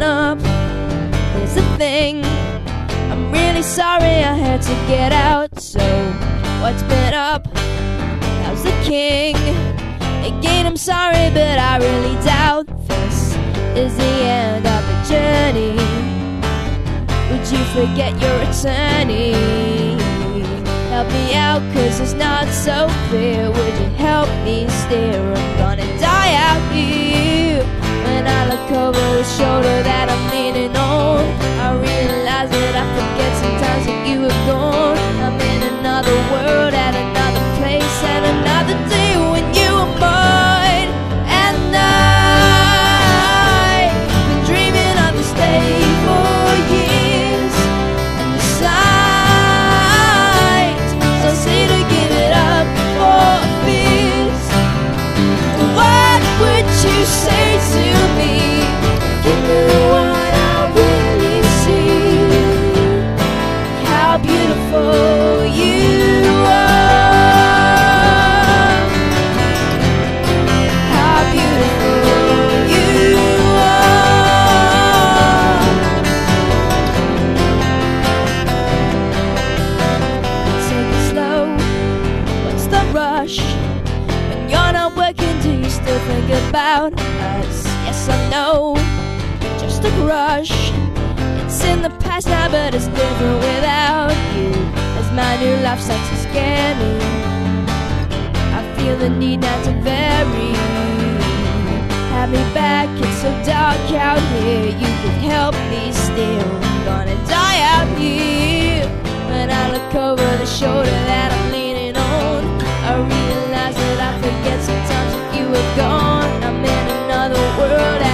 up. Here's the thing, I'm really sorry I had to get out. So what's been up? How's the king? Again, I'm sorry, but I really doubt this is the end of the journey. Would you forget your attorney? Help me out, cause it's not so clear. Would you help me steer? I'm gonna die out here. When I look over the shoulder that I'm leaning on, I realize that I forget sometimes that you have gone. I'm in another world, at another place, at another day when you were mine. And I've been dreaming of this day for years. And the signs so say to give it up for fears. What would you say to me? Give me what I really see. How beautiful you are. How beautiful you are. Take it slow. What's the rush? When you're not working, do you still think about us? Yes, I know, just a crush. It's in the past now, but it's different without you. As my new life starts to scare me, I feel the need not to vary. Have me back, it's so dark out here. You can help me still. I'm gonna die out here. When I look over the shoulder that I'm leaning on, I realize that I forget sometimes that you are gone. I'm in another world,